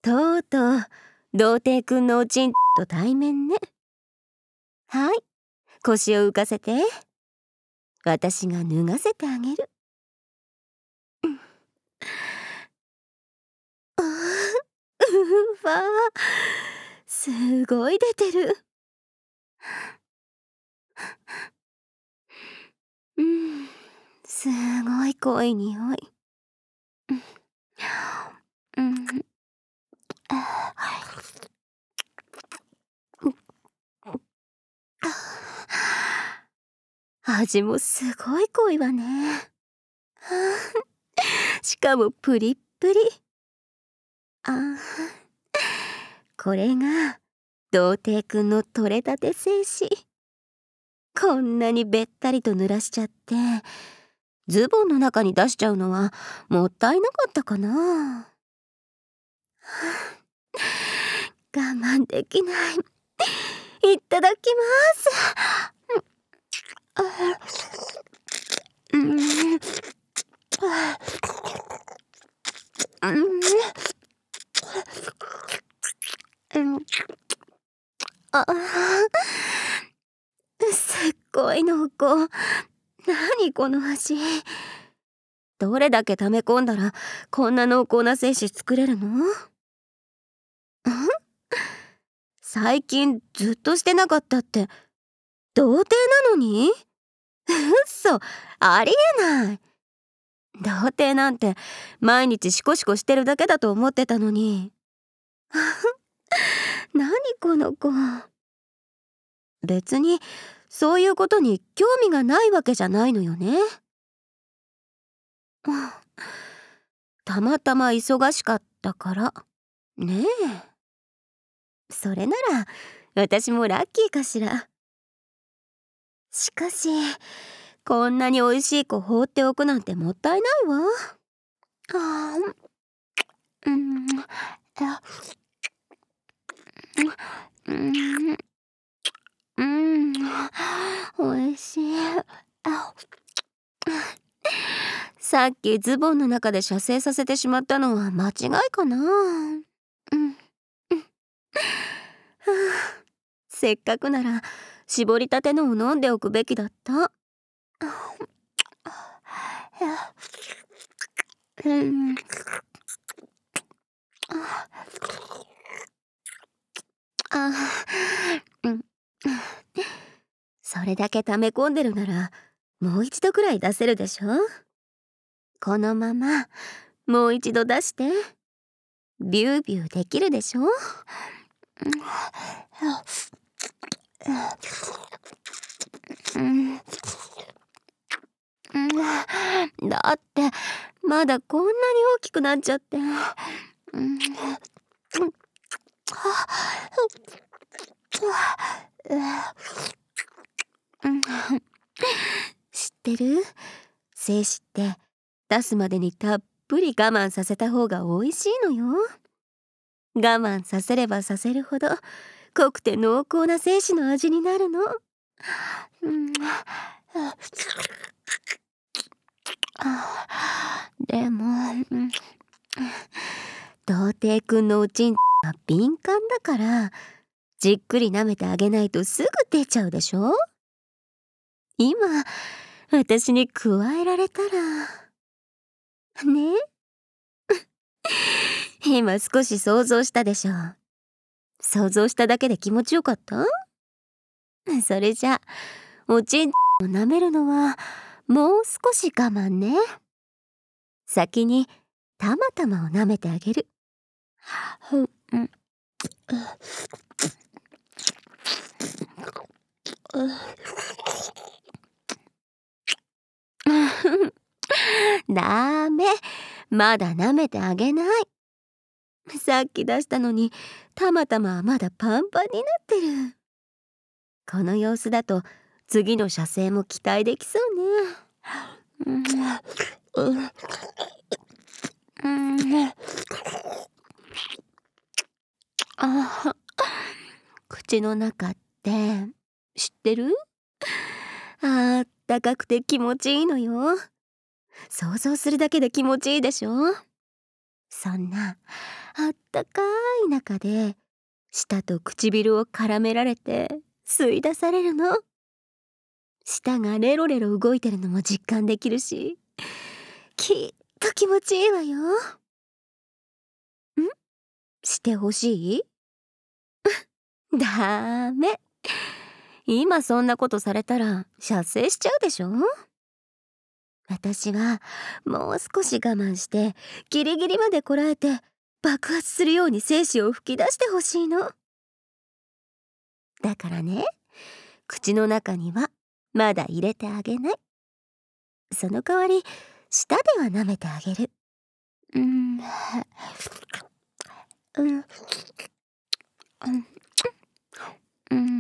とうとう童貞くんのおちんと対面ね。はい、腰を浮かせて。私が脱がせてあげる。あーうわー、すごい出てる。すごい濃い匂い。うん、味もすごい濃いわね。しかもプリップリ。これが童貞くんの取れたて精子。こんなにべったりと濡らしちゃってズボンの中に出しちゃうのはもったいなかったかな。我慢できない。いただきますすっごい濃厚。何この味。どれだけ溜め込んだらこんな濃厚な精子作れるの？最近ずっとしてなかったって童貞なのに？嘘、ありえない。童貞なんて毎日シコシコしてるだけだと思ってたのに。何この子。別にそういうことに興味がないわけじゃないのよね。たまたま忙しかったからねえ。それなら私もラッキーかしら。しかしこんなに美味しい子放っておくなんてもったいないわ。美味しい。さっきズボンの中で射精させてしまったのは間違いかな。せっかくなら絞りたてのを飲んでおくべきだった。それだけ溜め込んでるならもう一度くらい出せるでしょ。このままもう一度出して。ビュービューできるでしょ。だってまだこんなに大きくなっちゃって。知ってる？精子って出すまでにたっぷり我慢させた方が美味しいのよ。我慢させればさせるほど濃くて濃厚な精子の味になるの。でも童貞くんのおちんは敏感だからじっくり舐めてあげないとすぐ出ちゃうでしょ。今私に加えられたらね。今少し想像したでしょ。想像しただけで気持ちよかった？それじゃおちんを舐めるのはもう少し我慢ね。先にたまたまを舐めてあげる。ダメ、まだ舐めてあげない。さっき出したのにたまたまはまだパンパンになってる。この様子だと次の射精も期待できそうね。口の中って知ってる？あったかくて気持ちいいのよ。想像するだけで気持ちいいでしょ。そんなあったかい中で舌と唇を絡められて吸い出されるの。舌がレロレロ動いてるのも実感できるし、きっと気持ちいいわよ。してほしい？ダメ。今そんなことされたら射精しちゃうでしょ。私はもう少し我慢してギリギリまでこらえて爆発するように精子を吹き出してほしいの。だからね、口の中にはまだ入れてあげない。その代わり舌では舐めてあげる。うんうんうん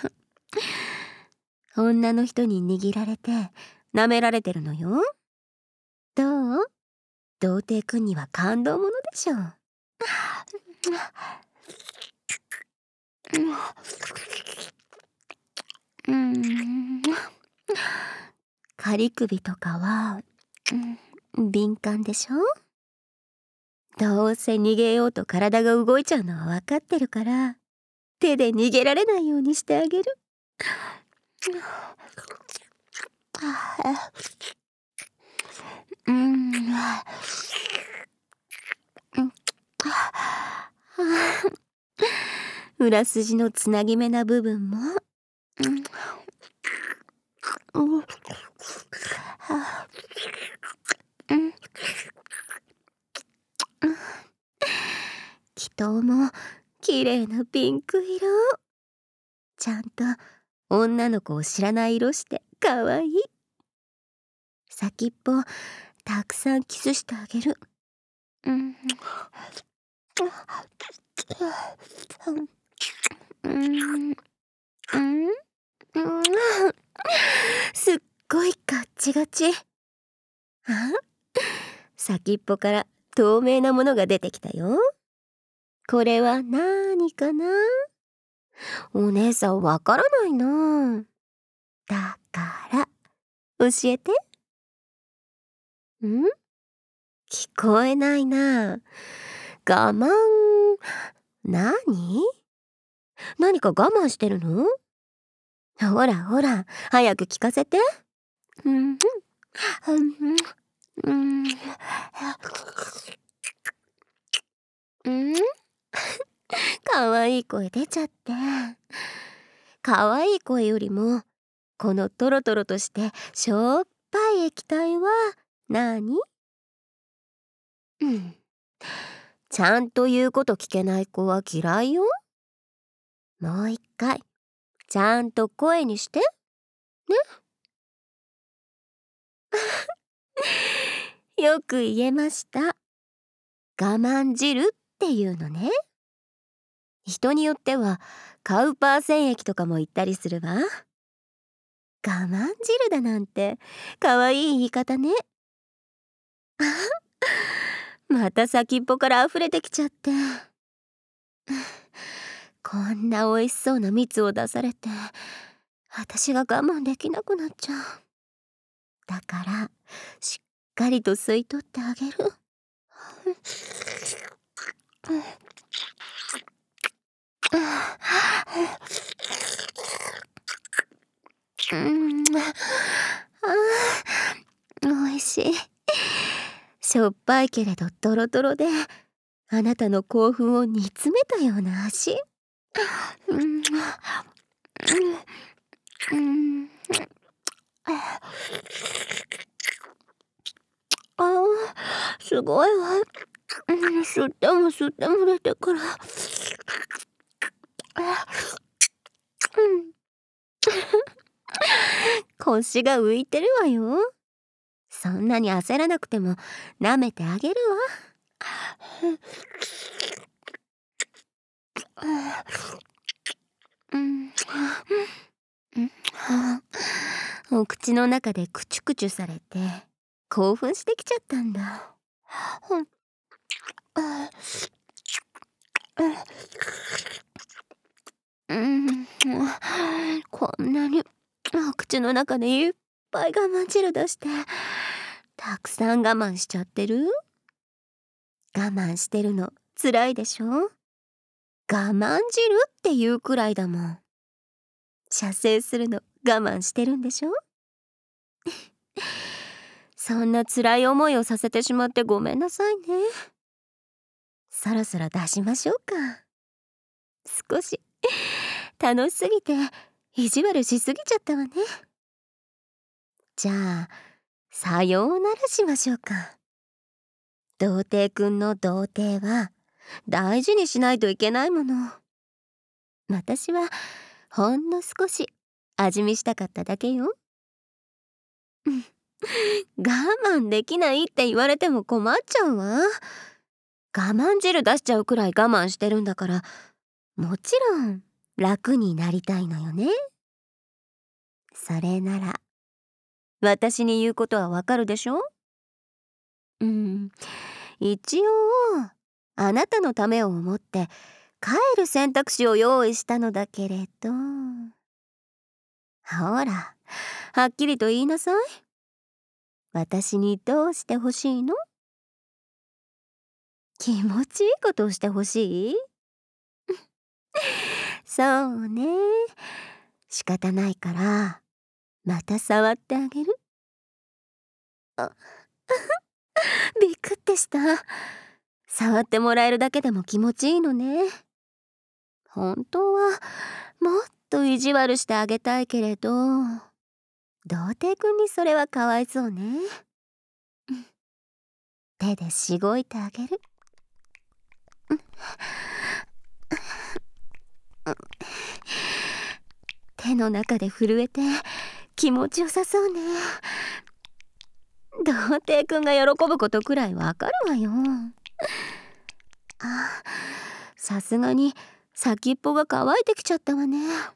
女の人に握られて舐められてるのよ。どう？童貞くんには感動ものでしょ。仮首とかは、敏感でしょ。どうせ逃げようと体が動いちゃうのは分かってるから、手で逃げられないようにしてあげる。裏筋のつなぎ目な部分も、気筒も綺麗なピンク色。ちゃんと女の子を知らない色してかわいい。先っぽたくさんキスしてあげる。すっごいガッチガチ。あ、先っぽから透明なものが出てきたよ。これはなーにかな？お姉さんわからないな。だから教えて。聞こえないな。我慢。何か我慢してるの？ほらほら、早く聞かせて。かわいい声出ちゃって。かわいい声よりもこのトロトロとしてしょっぱい液体は何？ちゃんと言うこと聞けない子は嫌いよ。もう一回ちゃんと声にしてね。よく言えました。我慢汁っていうのね。人によってはカウパー腺液とかも言ったりするわ。我慢汁だなんてかわいい言い方ね。また先っぽから溢れてきちゃって。こんな美味しそうな蜜を出されて私が我慢できなくなっちゃう。だからしっかりと吸い取ってあげる。美味しい。しょっぱいけれどトロトロであなたの興奮を煮詰めたような味。すごいわ。吸っても吸っても出てくる。腰が浮いてるわよ。そんなに焦らなくても舐めてあげるわ。お口の中でクチュクチュされて興奮してきちゃったんだ。こんなにお口の中でいっぱい我慢汁出してたくさん我慢しちゃってる？我慢してるの辛いでしょ？我慢汁っていうくらいだもん。射精するの我慢してるんでしょ？そんな辛い思いをさせてしまってごめんなさいね。そろそろ出しましょうか。少し楽しすぎて意地悪しすぎちゃったわね。じゃあさようならしましょうか。童貞くんの童貞は大事にしないといけないもの。私はほんの少し味見したかっただけよ。我慢できないって言われても困っちゃうわ。我慢汁出しちゃうくらい我慢してるんだから、もちろん楽になりたいのよね。それなら私に言うことはわかるでしょ？一応あなたのためを思って帰る選択肢を用意したのだけれど、ほらはっきりと言いなさい。私にどうしてほしいの？気持ちいいことをしてほしい？そうね。仕方ないからまた触ってあげる。あびっくってした。触ってもらえるだけでも気持ちいいのね。本当はもっと意地悪してあげたいけれど、童貞くんにそれはかわいそうね。手でしごいてあげる。手の中で震えて気持ちよさそうね。童貞くんが喜ぶことくらいわかるわよ。さすがに先っぽが乾いてきちゃったわね。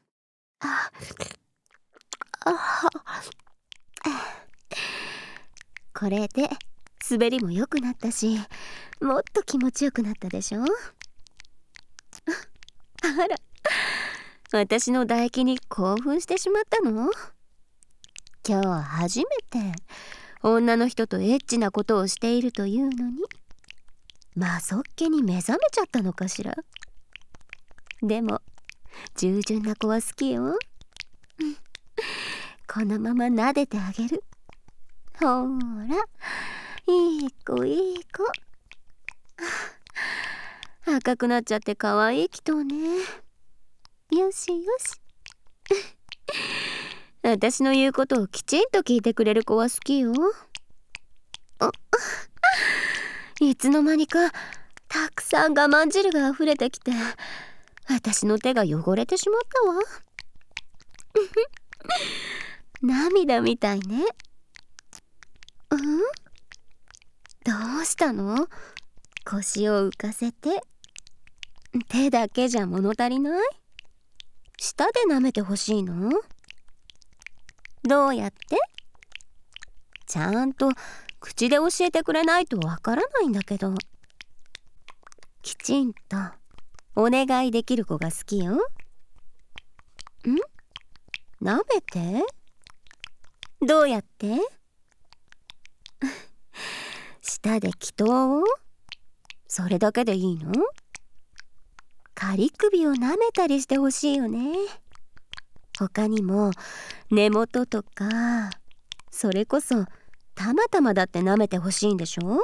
これで滑りも良くなったし、もっと気持ちよくなったでしょ？あら、私の唾液に興奮してしまったの？今日初めて女の人とエッチなことをしているというのに、マソっ気に目覚めちゃったのかしら。でも従順な子は好きよ。このまま撫でてあげる。ほーら、いい子いい子。赤くなっちゃって可愛いきとね。よしよし。私の言うことをきちんと聞いてくれる子は好きよ。いつの間にかたくさん我慢汁が溢れてきて、私の手が汚れてしまったわ。涙みたいね。どうしたの？腰を浮かせて。手だけじゃ物足りない？舌で舐めてほしいの？どうやって？ちゃんと口で教えてくれないとわからないんだけど。きちんとお願いできる子が好きよ。舐めて？どうやって？舌で祈祷を？それだけでいいの？仮首を舐めたりしてほしいよね。他にも根元とか、それこそたまたまだって舐めてほしいんでしょ？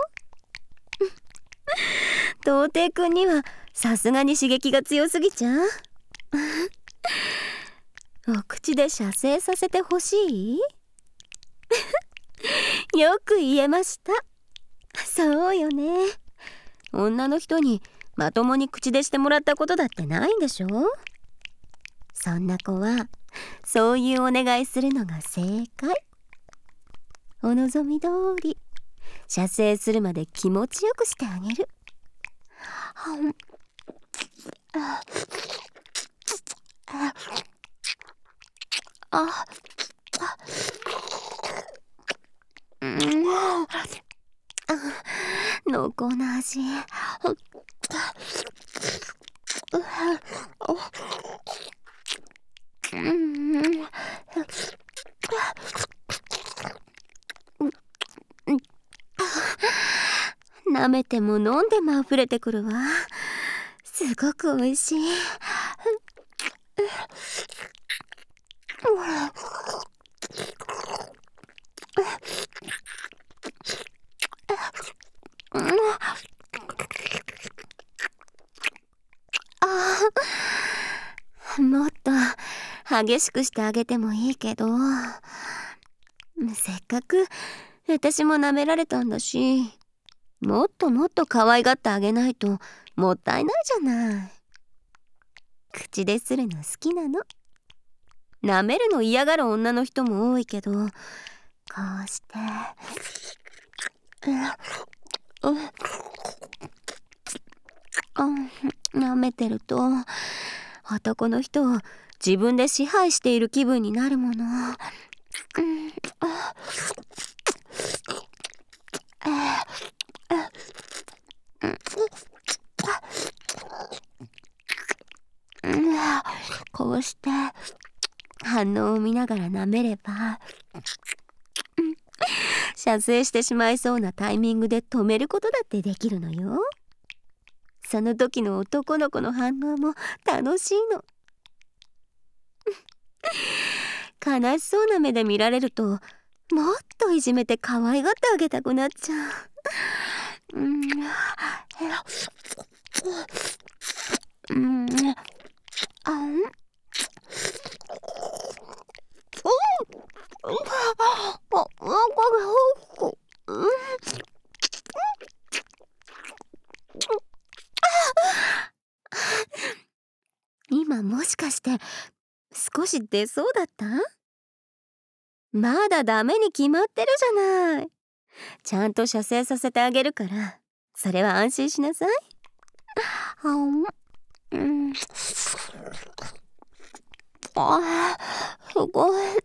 童貞くんにはさすがに刺激が強すぎちゃう？お口で射精させてほしい？よく言えました。そうよね。女の人にまともに口でしてもらったことだってないんでしょ？そんな子はそういうお願いするのが正解。お望み通り射精するまで気持ちよくしてあげる。濃厚な味。舐めても飲んでも溢れてくるわ。 すごく美味しい。もっと激しくしてあげてもいいけど、せっかく私も舐められたんだし、もっともっと可愛がってあげないともったいないじゃない。口でするの好きなの。舐めるの嫌がる女の人も多いけど、こうして舐めてると男の人を自分で支配している気分になるもの。こうして反応を見ながら舐めれば、射精してしまいそうなタイミングで止めることだってできるのよ。その時の男の子の反応も楽しいの。悲しそうな目で見られると、もっといじめて可愛がってあげたくなっちゃう。今もしかして少し出そうだった？まだダメに決まってるじゃない。ちゃんと射精させてあげるから、それは安心しなさい。すごい。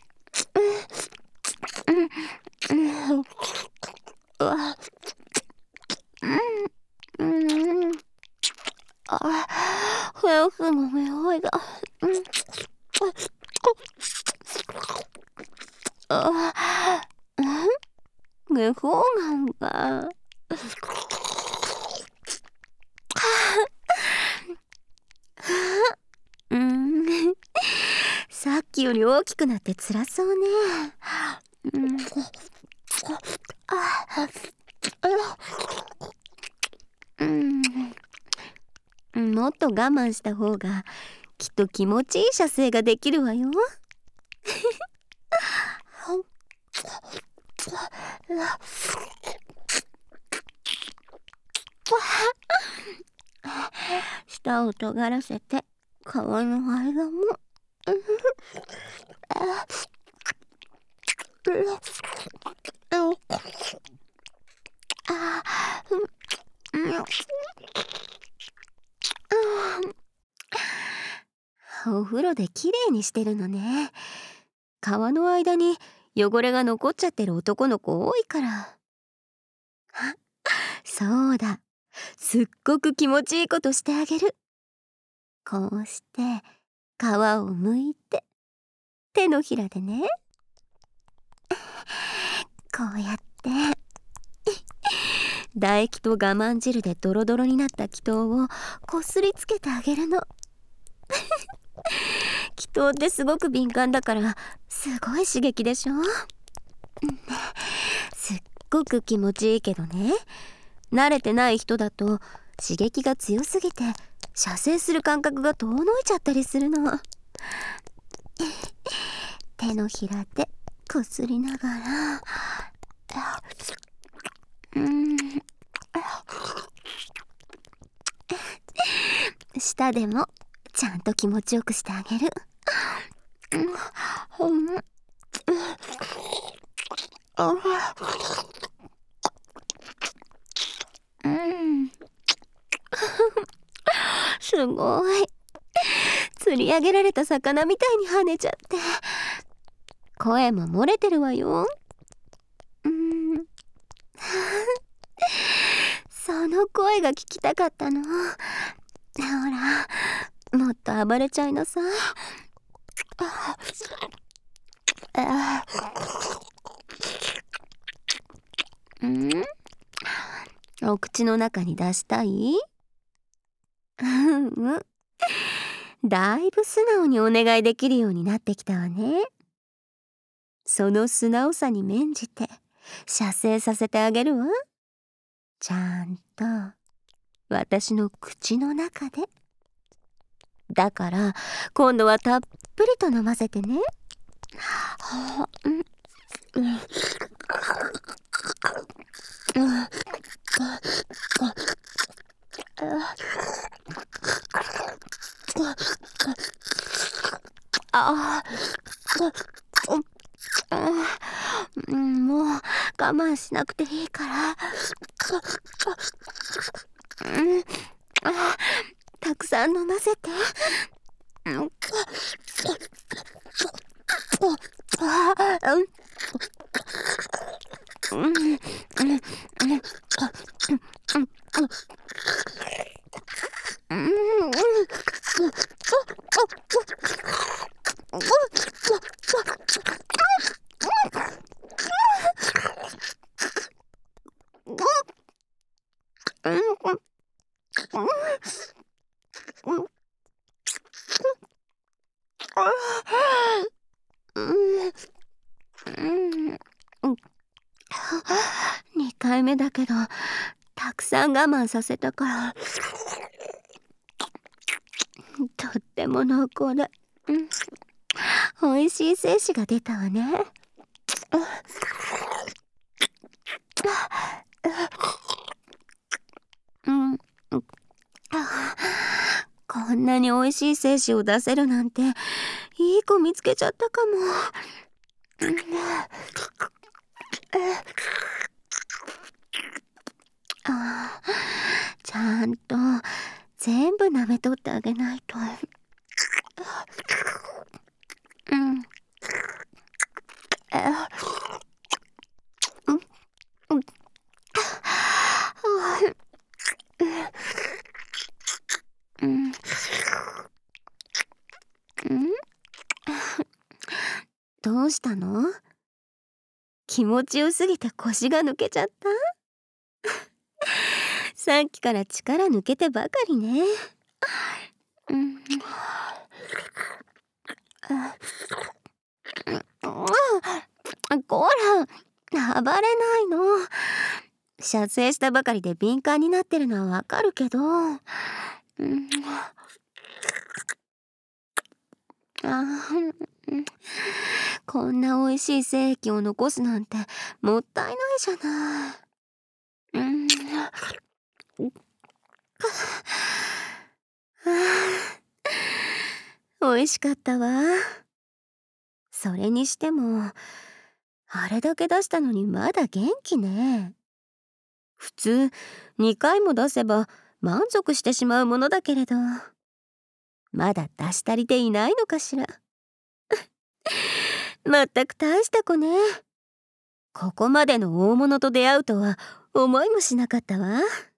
フェンスの匂いが。そうなんだ。さっきより大きくなって辛そうね。もっと我慢した方がきっと気持ちいい射精ができるわよ。舌を尖らせて皮の間も。お風呂できれいにしてるのね。皮の間に汚れが残っちゃってる男の子多いから。そうだ、すっごく気持ちいいことしてあげる。こうして皮を剥いて手のひらでね、こうやって唾液と我慢汁でドロドロになった気筒をこすりつけてあげるの。気筒ってすごく敏感だからすごい刺激でしょ。すっごく気持ちいいけどね、慣れてない人だと刺激が強すぎて射精する感覚が遠のいちゃったりするの。手のひらでこすりながら、舌でもちゃんと気持ちよくしてあげる。すごい。釣り上げられた魚みたいに跳ねちゃって声も漏れてるわよ。その声が聞きたかったの。ほら、もっと暴れちゃいなさい。お口の中に出したい？ うん。だいぶ素直にお願いできるようになってきたわね。その素直さに免じて射精させてあげるわ。ちゃんと私の口の中で。だから今度はたっぷりと飲ませてね。あもう我慢しなくていいから。たくさん飲ませて。2回目だけどたくさん我慢させたからとっても濃厚で、美味しい精子が出たわね。こんなに美味しい精子を出せるなんていい子見つけちゃったかも。ちゃんと全部舐めとってあげないと。どうしたの？気持ちよすぎて腰が抜けちゃった？さっきから力抜けてばかりね。こら、暴れないの。射精したばかりで敏感になってるのはわかるけど、こんな美味しい精液を残すなんてもったいないじゃない。美味しかったわ。それにしてもあれだけ出したのにまだ元気ね。普通2回も出せば満足してしまうものだけれど、まだ出し足りていないのかしら。まったく大した子ね。ここまでの大物と出会うとは思いもしなかったわ。